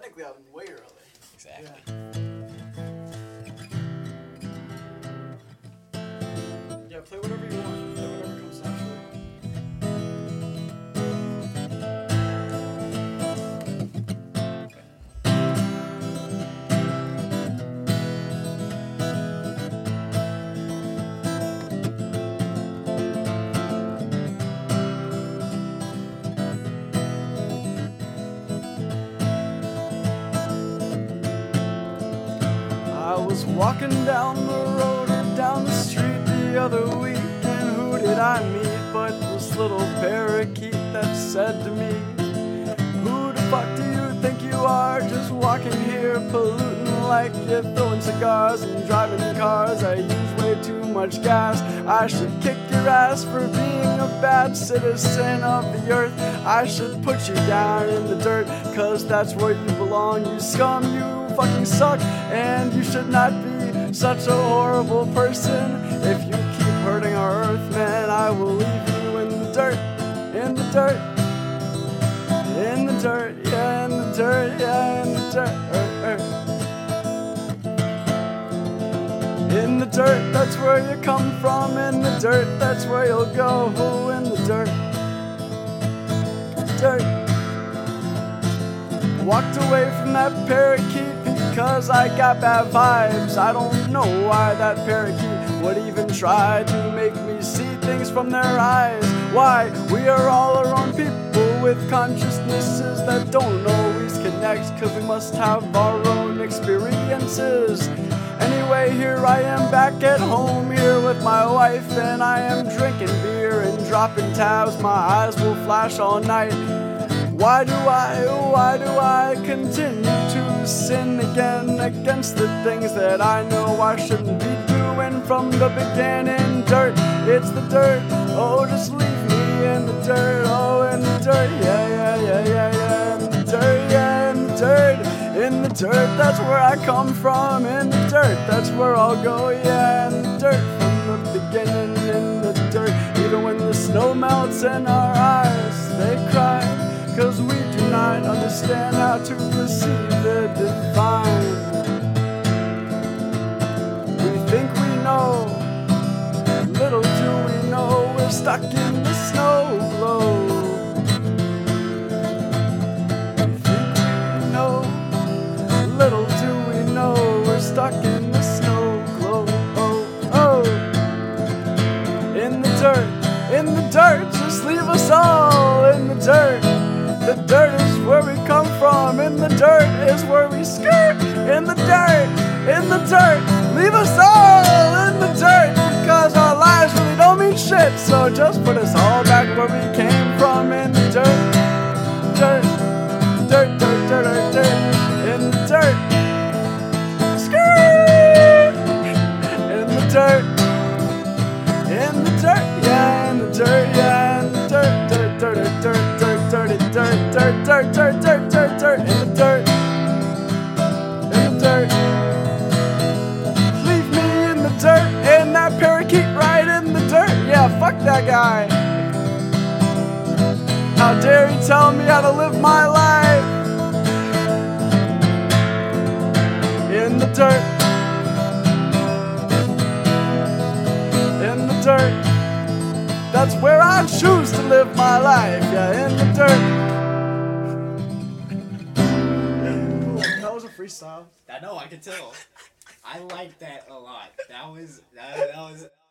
technically I'm way early. Exactly. Yeah, play whatever you want. Play whatever comes naturally. I was walking down the road or down the street the other week, and who did I meet but this little parakeet that said to me, who the fuck do you think you are, just walking here polluting like you're throwing cigars and driving cars. I use way too much gas. I should kick your ass for being a bad citizen of the earth. I should put you down in the dirt, cause that's where you belong, you scum, you fucking suck, and you should not be such a horrible person. If you keep hurting our earth, man, I will leave you in the dirt, in the dirt, in the dirt, yeah, in the dirt, yeah, in the dirt. In the dirt, that's where you come from. In the dirt, that's where you'll go. Oh, in the dirt, dirt. Walked away from that parakeet because I got bad vibes. I don't know why that parakeet would even try to make me see things from their eyes. Why? We are all our own people with consciousnesses that don't always connect, cause we must have our own experiences. Anyway, here I am back at home here with my wife, and I am drinking beer and dropping tabs. My eyes will flash all night. Why do I continue to sin again against the things that I know I shouldn't be doing from the beginning? Dirt, it's the dirt. Oh, just leave me in the dirt. Oh, in the dirt, yeah, yeah, yeah, yeah, yeah. In the dirt, yeah, in the dirt. In the dirt, that's where I come from. In the dirt, that's where I'll go, yeah. In the dirt, from the beginning, in the dirt. Even when the snow melts in our eyes, they cry, cause we do not understand how to receive the divine. We think we know, little do we know, we're stuck in the snow globe. We think we know, little do we know, we're stuck in the snow globe. Oh, oh. In the dirt, just leave us all in the dirt. The dirt is where we come from. In the dirt is where we skirt. In the dirt, leave us all in the dirt, because our lives really don't mean shit. So just put us all back where we came from. In the dirt, dirt, dirt, dirt, dirt, dirt, dirt. In the dirt, skirt. In the dirt, yeah, in the dirt, yeah, in the dirt, dirt, dirt, dirt, dirt, dirty, dirt, dirt, dirt, dirt, dirt, dirt, dirt, in the dirt, in the dirt. Leave me in the dirt, and that parakeet right in the dirt. Yeah, fuck that guy. How dare he tell me how to live my life? In the dirt, in the dirt. That's where I choose to live my life, yeah, in the dirt. Cool. That was a freestyle. I know, I can tell. I like that a lot. That was